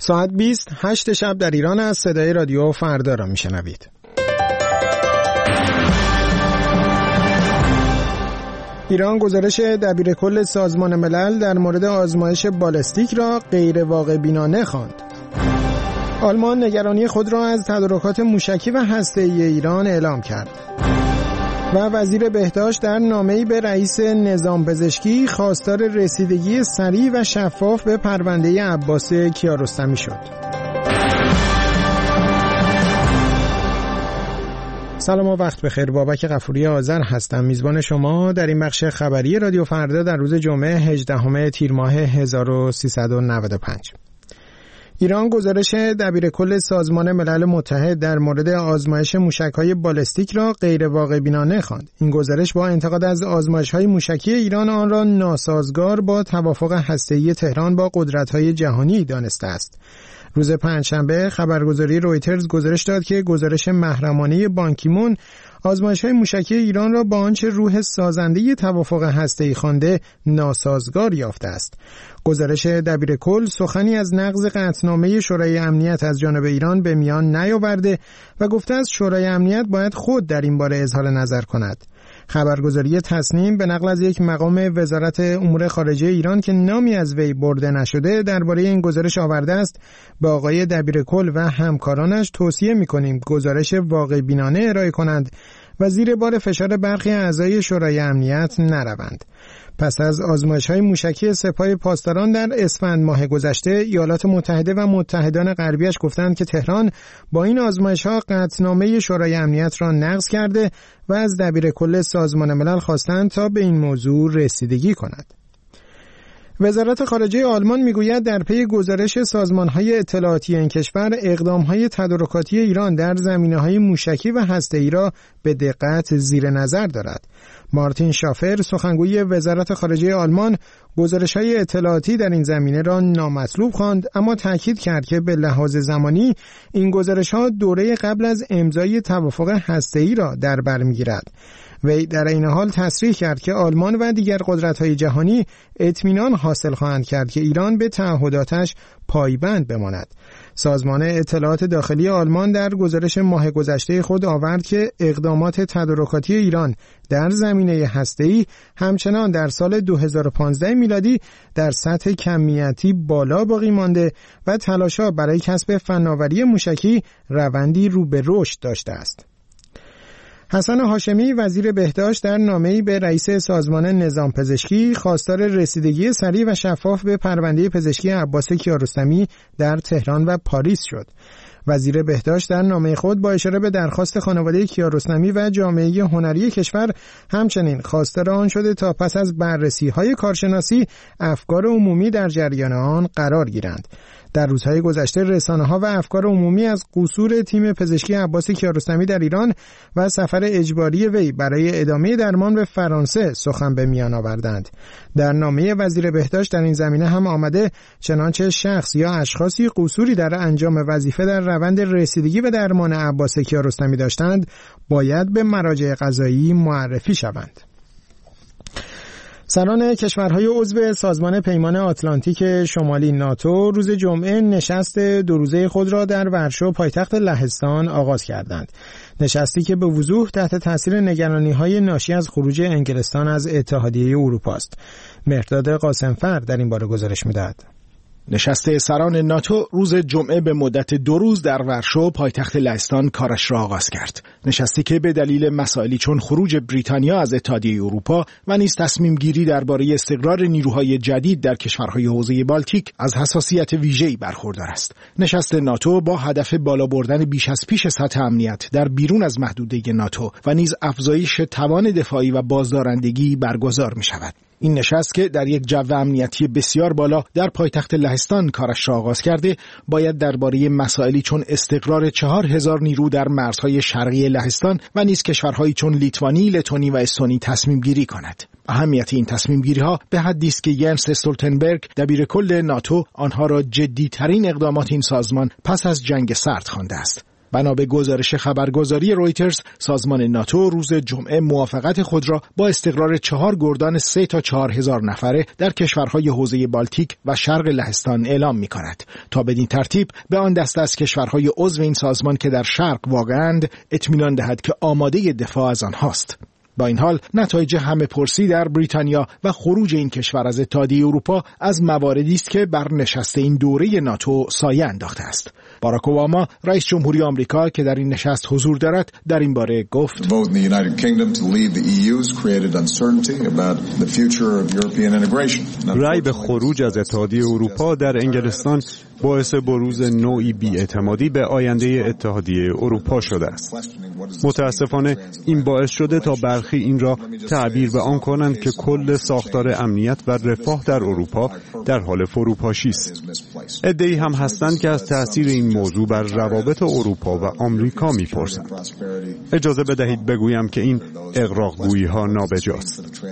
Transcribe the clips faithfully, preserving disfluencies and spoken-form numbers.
ساعت بیست هشت شب در ایران از صدای رادیو فردا را میشنوید. ایران گزارش دبیرکل سازمان ملل در مورد آزمایش بالستیک را غیر واقع بینانه خواند. آلمان نگرانی خود را از تدارکات موشکی و هسته‌ای ایران اعلام کرد. و وزیر بهداشت در نامه‌ای به رئیس نظام پزشکی خواستار رسیدگی سریع و شفاف به پرونده عباس کیارستمی شد. سلام و وقت بخیر. بابک غفوری آذر هستم، میزبان شما در این بخش خبری رادیو فردا در روز جمعه هجدهم تیر ماه هزار و سیصد و نود و پنج. ایران گزارش دبیرکل سازمان ملل متحد در مورد آزمایش موشک‌های بالستیک را غیر واقع بینانه خواند. این گزارش با انتقاد از آزمایش‌های موشکی ایران آن را ناسازگار با توافق هسته‌ای تهران با قدرت‌های جهانی دانسته است. روز پنجشنبه خبرگزاری رویترز گزارش داد که گزارش محرمانه بان کی مون آزمایش‌های موشکی ایران را با آنچه روح سازنده توافق هسته‌ای خوانده ناسازگار یافته است. گزارش دبیرکل سخنی از نقض قطعنامه شورای امنیت از جانب ایران به میان نیاورده و گفته است شورای امنیت باید خود در این باره اظهار نظر کند. خبرگزاری تصنیم به نقل از یک مقام وزارت امور خارجه ایران که نامی از وی برده نشده درباره این گزارش آورده است: به آقای دبیرکل و همکارانش توصیه می‌کنیم گزارش واقع بینانه ارائه کنند و زیر بار فشار برخی اعضای شورای امنیت نروند. پس از آزمایش‌های موشکی سپاه پاسداران در اسفند ماه گذشته، ایالات متحده و متحدان غربیش گفتند که تهران با این آزمایش‌ها قطعنامه شورای امنیت را نقض کرده و از دبیرکل سازمان ملل خواستند تا به این موضوع رسیدگی کند. وزارت خارجه آلمان میگوید در پی گزارش سازمان‌های اطلاعاتی این کشور اقدام‌های تدارکاتی ایران در زمینه‌های موشکی و هسته‌ای را به دقت زیر نظر دارد. مارتین شافر سخنگوی وزارت خارجه آلمان گزارش‌های اطلاعاتی در این زمینه را نامطلوب خواند، اما تاکید کرد که به لحاظ زمانی این گزارش‌ها دوره قبل از امضای توافق هسته‌ای را در بر می‌گیرد. وی در این حال تصریح کرد که آلمان و دیگر قدرت‌های جهانی اطمینان حاصل خواهند کرد که ایران به تعهداتش پایبند بماند. سازمان اطلاعات داخلی آلمان در گزارش ماه گذشته خود آورد که اقدامات تدارکاتی ایران در زمینه هسته‌ای همچنان در سال دو هزار و پانزده میلادی در سطح کمیتی بالا باقی مانده و تلاش‌ها برای کسب فناوری موشکی روندی رو به رشد داشته است. حسن هاشمی وزیر بهداشت در نامه‌ای به رئیس سازمان نظام پزشکی خواستار رسیدگی سریع و شفاف به پرونده پزشکی عباس کیارستمی در تهران و پاریس شد. وزیر بهداشت در نامه خود با اشاره به درخواست خانواده کیارستمی و جامعه هنری کشور همچنین خواستار آن شده تا پس از بررسی‌های کارشناسی افکار عمومی در جریان آن قرار گیرند. در روزهای گذشته رسانه‌ها و افکار عمومی از قصور تیم پزشکی عباس کیارستمی در ایران و سفر اجباری وی برای ادامه درمان به فرانسه سخن به میان آوردند. در نامه وزیر بهداشت در این زمینه هم آمده چنانچه شخص یا اشخاصی قصوری در انجام وظیفه در روند رسیدگی به درمان عباس کیارستمی داشتند باید به مراجع قضایی معرفی شوند. سران کشورهای عضو سازمان پیمان آتلانتیک شمالی ناتو روز جمعه نشست دو روزه خود را در ورشو پایتخت لهستان آغاز کردند. نشستی که به وضوح تحت تاثیر نگرانی‌های ناشی از خروج انگلستان از اتحادیه اروپا است. مهرداد قاسمفر در این باره گزارش می‌دهد. نشست سران ناتو روز جمعه به مدت دو روز در ورشو پایتخت لهستان کارش را آغاز کرد. نشستی که به دلیل مسائلی چون خروج بریتانیا از اتحادیه اروپا و نیز تصمیم گیری درباره استقرار نیروهای جدید در کشورهای حوزه بالتیک از حساسیت ویژه‌ای برخوردار است. نشست ناتو با هدف بالا بردن بیش از پیش سطح امنیت در بیرون از محدوده ناتو و نیز افزایش توان دفاعی و بازدارندگی برگزار می شود. این نشست که در یک جو امنیتی بسیار بالا در پایتخت لهستان کارش را آغاز کرده باید درباره مسائلی چون استقرار چهار هزار نیرو در مرزهای شرقی لهستان و نیز کشورهایی چون لیتوانی، لتونی و استونی تصمیم گیری کند. اهمیت این تصمیم گیری ها به حدی است که ینس استولتنبرگ دبیرکل ناتو آنها را جدی ترین اقدامات این سازمان پس از جنگ سرد خوانده است. بنا به گزارش خبرگزاری رویترز، سازمان ناتو روز جمعه موافقت خود را با استقرار چهار گردان سه تا چهار هزار نفره در کشورهای حوزه بالتیک و شرق لهستان اعلام می کند تا بدین ترتیب به آن دسته از کشورهای عضو این سازمان که در شرق واقعاند اطمینان دهد که آماده دفاع از آنهاست. با این حال نتایج همه پرسی در بریتانیا و خروج این کشور از اتحادیه اروپا از مواردی است که بر نشست این دوره ناتو سایه انداخته است. باراک اوباما رئیس جمهوری آمریکا که در این نشست حضور دارد در این باره گفت: رأی به خروج از اتحادیه اروپا در انگلستان باعث بروز نوعی بی‌اعتمادی به آینده اتحادیه اروپا شده است. متاسفانه این باعث شده تا برخی این را تعبیر به آن کنند که کل ساختار امنیت و رفاه در اروپا در حال فروپاشی است. عده‌ای هم هستند که از تأثیر این موضوع بر روابط اروپا و آمریکا می‌پرسند. اجازه بدهید بگویم که این اغراق‌گویی‌ها نابجاست.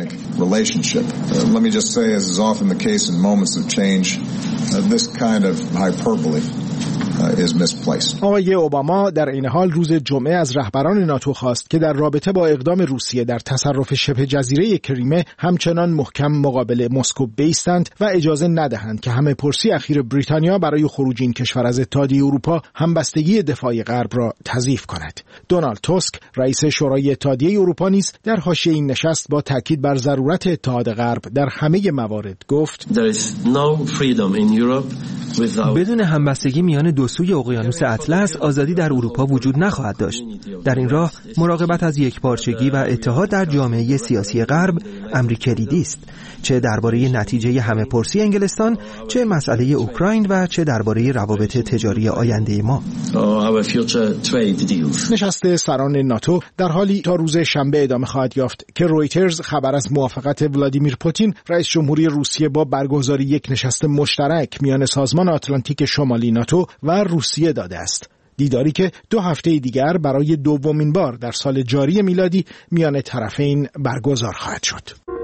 آقای اوباما در این حال روز جمعه از رهبران ناتو خواست که در رابطه با اقدام روسیه در تصرف شبه جزیره کریمه همچنان محکم مقابل مسکو بایستند و اجازه ندهند که همه پرسی اخیر بریتانیا برای خروج این کشور از اتحادیه اروپا همبستگی دفاعی غرب را تضعیف کند. دونالد توسک رئیس شورای اتحادیه اروپا نیز در حاشیه این نشست با تاکید بر ضرورت اتحاد غرب در همه موارد گفت: بدون همبستگی میان دو سوی اقیانوس اطلس آزادی در اروپا وجود نخواهد داشت. در این راه مراقبت از یکپارچگی و اتحاد در جامعه سیاسی غرب امری کلیدی است، چه درباره نتیجه همه پرسی انگلستان، چه مسئله اوکراین و چه درباره روابط تجاری آینده ما. نشست سران ناتو در حالی تا روز شنبه ادامه خواهد یافت که رویترز خبر از موافقت ولادیمیر پوتین رئیس جمهوری روسیه با برگزاری یک نشست مشترک میان سازمان آتلانتیک شمالی ناتو و روسیه داده است. دیداری که دو هفته دیگر برای دومین بار در سال جاری میلادی میان طرفین برگزار خواهد شد.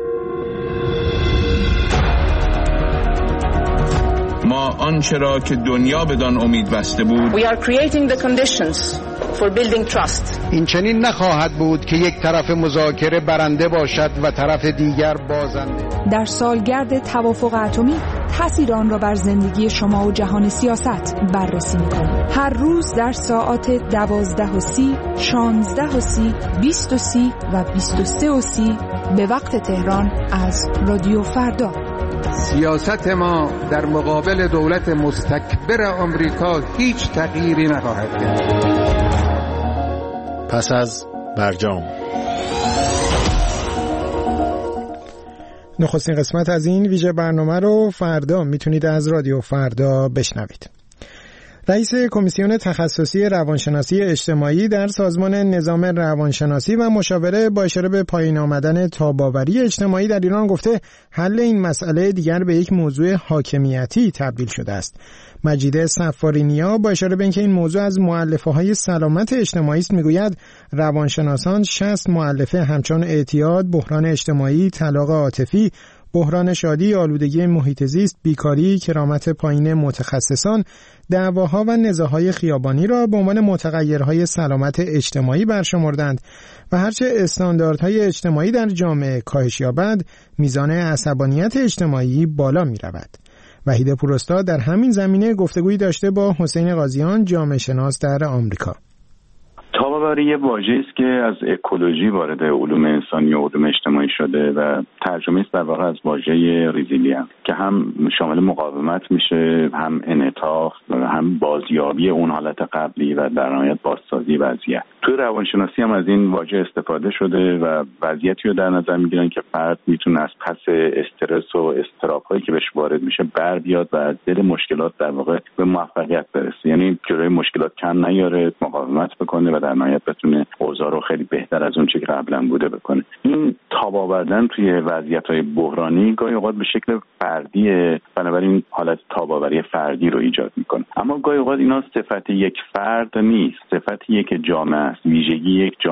ما آنچه را که دنیا بدان امید بسته بود We are creating the conditions for building trust. این چنین نخواهد بود که یک طرف مذاکره برنده باشد و طرف دیگر بازنده. در سالگرد توافق اتمی تأثیر آن را بر زندگی شما و جهان سیاست بررسی می‌کنیم. هر روز در ساعات دوازده و سی، شانزده و سی، بیست و سی و بیست و سه و سی به وقت تهران از رادیو فردا. سیاست ما در مقابل دولت مستکبر آمریکا هیچ تغییری نخواهد کرد. پس از برجام نخستین قسمت از این ویژه برنامه رو فردا میتونید از رادیو فردا بشنوید. رئیس کمیسیون تخصصی روانشناسی اجتماعی در سازمان نظام روانشناسی و مشاوره با اشاره به پایین آمدن تاب‌آوری اجتماعی در ایران گفته حل این مسئله دیگر به یک موضوع حاکمیتی تبدیل شده است. مجید صفارینیا با اشاره به اینکه این موضوع از مؤلفه‌های سلامت اجتماعی است میگوید روانشناسان شصت مؤلفه همچون اعتیاد، بحران اجتماعی، طلاق عاطفی، بحران شادی، آلودگی محیط زیست، بیکاری، کرامت پایین متخصصان، دعواها و نزاعهای خیابانی را به عنوان متغیرهای سلامت اجتماعی برشمردند و هرچه استانداردهای اجتماعی در جامعه کاهش یابد، میزان عصبانیت اجتماعی بالا می رود. وحید پوراستاد در همین زمینه گفتگویی داشته با حسین قاضیان، جامعه شناس در آمریکا. تاب‌آوری یه واژه‌ای است که از اکولوژی وارد علوم انسانی و علوم اجتماعی شده و ترجمه است در واقع از واژه ریزیلینس که هم شامل مقاومت میشه، هم انعطاف و هم بازیابی اون حالت قبلی و در نهایت بازسازی وضعیت. توی روانشناسی هم از این واژه استفاده شده و وضعیتی رو در نظر میگیرن که فرد میتونه از پس استرس و اضطراب‌هایی که بهش وارد میشه بر بیاد و از دل مشکلات در واقع به موفقیت برسه. یعنی جلوی مشکلات کم نیاره، مقاومت بکنه و در نهایت بتونه اوضاع رو خیلی بهتر از اون چه که قبلا بوده بکنه. این تاب آوردن توی وضعیت‌های بحرانی گاهی اوقات به شکل فردیه، بنابراین حالت تاب‌آوری فردی رو ایجاد میکنه. اما گاهی اوقات اینا صفت یک فرد نیست، صفت یک جامعه است، ویژگی یک جامعه است.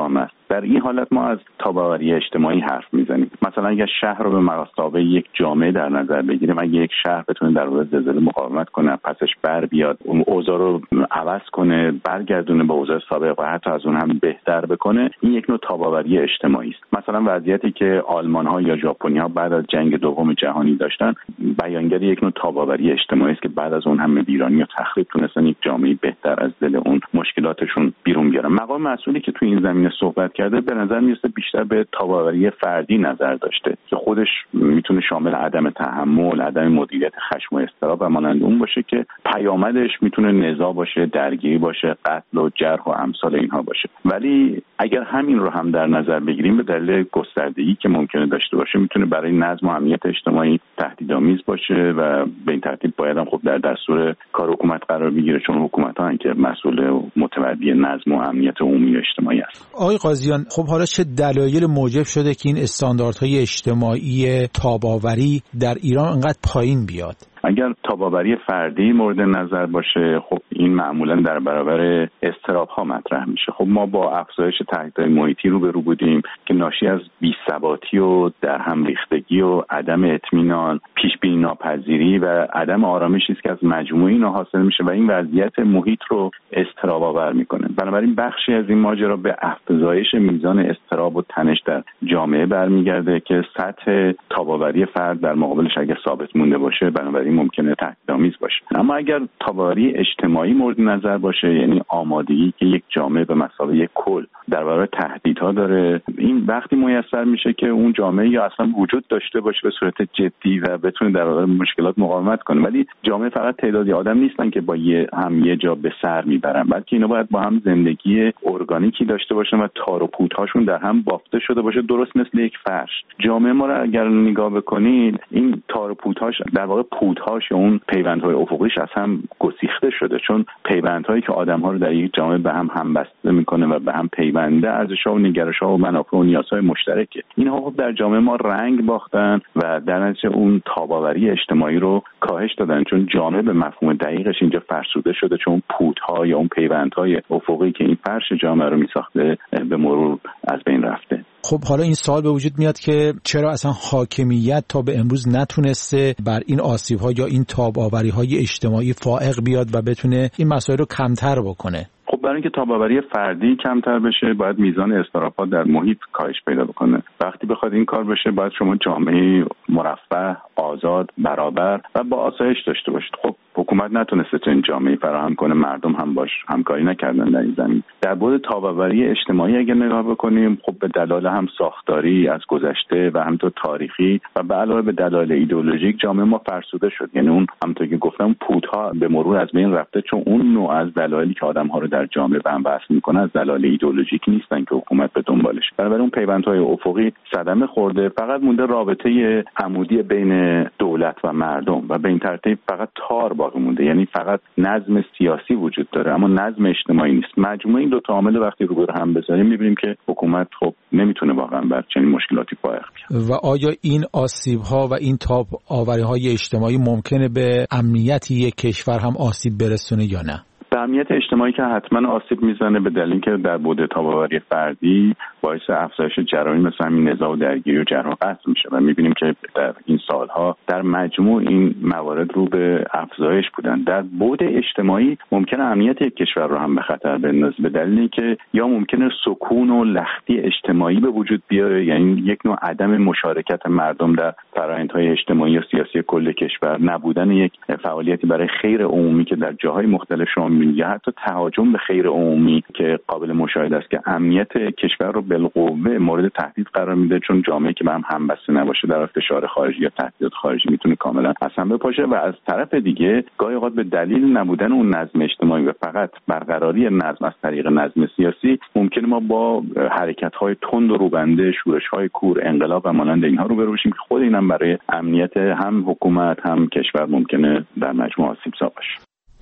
در این حالت ما از تابع‌آوری اجتماعی حرف میزنیم. مثلا اگر شهر رو به مثابه یک جامعه در نظر بگیریم، اگه یک شهر بتونه در برابر زلزله مقاومت کنه، پسش بر بیاد، اون اوضاع رو عوض کنه، برگردونه به اوضاع سابق و حتی از اون هم بهتر بکنه، این یک نوع تابع‌آوری اجتماعی است. مثلا وضعیتی که آلمان‌ها یا ژاپنی‌ها بعد از جنگ دوم جهانی داشتن، بیانگر یک نوع تابع‌آوری اجتماعی است که بعد از اون همه ویرانی و تخریب تونستن یک جامعه بهتر از دل اون مشکلاتشون بیرون بیارن. مقام مسئولی که تو این زمینه صحبت کرده به نظر میاد بیشتر به تابع‌آوری فردی نظر داشته که خودش میتونه شامل عدم تحمل، عدم مدیریت خشم و اضطراب و مانند اون باشه که پیامدش میتونه نزاع باشه، درگیری باشه، قتل و جرح و امثال اینها باشه. ولی اگر همین رو هم در نظر بگیریم، به دلیل گستردگی که ممکنه داشته باشه، میتونه برای نظم و امنیت اجتماعی تهدیدآمیز باشه و به این ترتیب باید هم خب در دستور کار حکومت قرار بگیره، چون حکومت‌ها هستند که مسئول و متولی نظم و امنیت عمومی و اجتماعی است. آقای قاضیان، خب حالا چه دلایل موجب شده که این استانداردهای اجتماعی تاب‌آوری در ایران انقدر پایین بیاد؟ اگر تابع‌آوری فردی مورد نظر باشه، خب این معمولا در برابر اضطراب‌ها مطرح میشه. خب ما با افزایش تهدیدهای محیطی روبرو بودیم که ناشی از بی‌ثباتی و در هم ریختگی و عدم اطمینان، پیش‌بینی ناپذیری و عدم آرامشی است که از مجموعه اینا حاصل میشه و این وضعیت محیط رو اضطراب‌آور میکنه. بنابراین بخشی از این ماجرا به افزایش میزان اضطراب و تنش در جامعه برمیگرده که سطح تابع‌آوری فرد در مقابلش اگر ثابت مونده باشه، بنابراین ممکنه تهدیدآمیز باشه. اما اگر تابع‌آوری اجتماعی مورد نظر باشه، یعنی آمادگی که یک جامعه به مثابه یک کل در برابر تهدیدها داره، این وقتی میسر میشه که اون جامعه یا اصلا وجود داشته باشه به صورت جدی و بتونه در برابر مشکلات مقاومت کنه. ولی جامعه فقط تعدادی آدم نیستن که با یه هم یه جا به سر میبرن، بلکه اینا باید با هم زندگی ارگانیکی داشته باشن و تار و پودهاشون در هم بافته شده باشه، درست مثل یک فرش. جامعه ما رو اگر نگاه بکنید، این تار و پودهاش در واقع پودهاش یا اون پیوندهای افقیش از هم گسیخته شده، چون پیوندهایی که آدم‌ها رو در یک جامعه به هم همبسته میکنه و به هم پیونده ارزش‌ها و نگرش‌ها و منافع و نیازهای مشترکه. اینها خب در جامعه ما رنگ باختن و در نتیجه اون تابع‌آوری اجتماعی رو کاهش دادن، چون جامعه به مفهوم دقیقش اینجا فرسوده شده، چون پودها یا اون پیوندهای افقی که این فرش جامعه رو میساخته به مرور از بین رفته. خب حالا این سوال به وجود میاد که چرا اصلا حاکمیت تا به امروز نتونسته بر این آسیب‌ها یا این تاب‌آوری‌های اجتماعی فائق بیاد و بتونه این مسائل رو کمتر بکنه؟ خب برای اینکه تابع‌آوری فردی کمتر بشه، باید میزان اضطرابات در محیط کاهش پیدا بکنه. وقتی بخواد این کار بشه، باید شما جامعه مرفه، آزاد، برابر و با آسایش داشته باشید. خب حکومت نتونسته چنین جامعه‌ای فراهم کنه، مردم هم باش همکاری نکردن در این زمین. در بعد تابع‌آوری اجتماعی اگر نگاه بکنیم، خب به دلایل هم ساختاری از گذشته و همینطور تاریخی و به علاوه به دلایل ایدئولوژیک، جامعه ما فرسوده شد. یعنی اون همونطور که گفتم پودها به مرور از بین رفته، چون اون نوع از دلایلی که آدم‌ها رو در جامعه به هم وصل میکنه از دلایل ایدئولوژیک نیستن که حکومت به دنبالش. بنابراین اون پیوندهای افقی صدمه خورده، فقط مونده رابطه عمودی بین دولت و مردم و به این ترتیب فقط تار باقی مونده، یعنی فقط نظم سیاسی وجود داره اما نظم اجتماعی نیست. مجموعه این دو تا عامل وقتی روبرو هم بذاریم، میبینیم که حکومت خب نمیتونه واقعا بر چنین مشکلاتی فائق بیاد. و آیا این آسیب‌ها و این تاب‌آوری‌های اجتماعی ممکنه به امنیت یک کشور هم آسیب برسونه یا نه؟ به امنیت اجتماعی که حتما آسیب میزنه، به دلیل اینکه در بعد تابع‌آوری فردی باعث افزایش جرایم مثل همین نزاع و درگیری و جرح و قتل میشه و میبینیم که در این سالها در مجموع این موارد رو به افزایش بودن. در بعد اجتماعی ممکنه امنیت یک کشور رو هم به خطر بندازه، به دلیل اینکه یا ممکنه سکون و لختی اجتماعی به وجود بیاره، یعنی یک نوع عدم مشارکت مردم در فرآیندهای اجتماعی و سیاسی کل کشور، نبودن یک فعالیتی برای خیر عمومی که در جاهای مختلف شامل یا حتی تهاجم به خیر عمومی که قابل مشاهده است که امنیت کشور رو بالقوه مورد تهدید قرار میده، چون جامعه که به هم همبسته نباشه در فشار خارجی یا تهدیدات خارجی میتونه کاملا از هم بپاشه. و از طرف دیگه گاهی اوقات به دلیل نبودن اون نظم اجتماعی و فقط برقراری نظم از طریق نظم سیاسی، ممکنه ما با حرکت‌های تند و روبنده، شورش‌های کور، انقلاب و مانند اینها روبرو بشیم که خود اینم برای امنیت هم حکومت هم کشور ممکنه در مجموع آسیب‌زا باشه.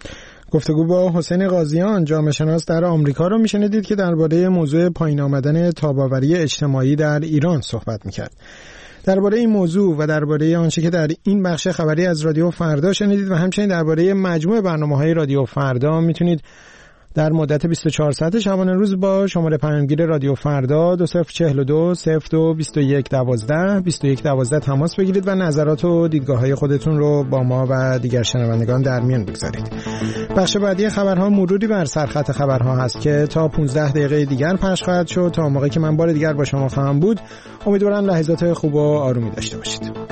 گفتگو با حسین قاضیان، جامعه شناس در آمریکا رو میشنیدید که درباره موضوع پایین آمدن تابع‌آوری اجتماعی در ایران صحبت میکرد. درباره این موضوع و درباره آنچه که در این بخش خبری از رادیو فردا شنیدید و همچنین درباره مجموع برنامه‌های رادیو فردا میتونید در مدت بیست و چهار ساعت شبانه روز با شماره پیامگیر رادیو فردا دو صفر چهل و دو صفر دو بیست و یک دوازده بیست و یک دوازده تماس بگیرید و نظرات و دیدگاه‌های خودتون رو با ما و دیگر شنوندگان در میان بگذارید. بخش بعدی خبرها مروری بر سرخط خبرها هست که تا پانزده دقیقه دیگر پخش خواهد شد. تا موقعی که من بار دیگر با شما خواهم بود، امیدوارم لحظات خوب و آرومی داشته باشید.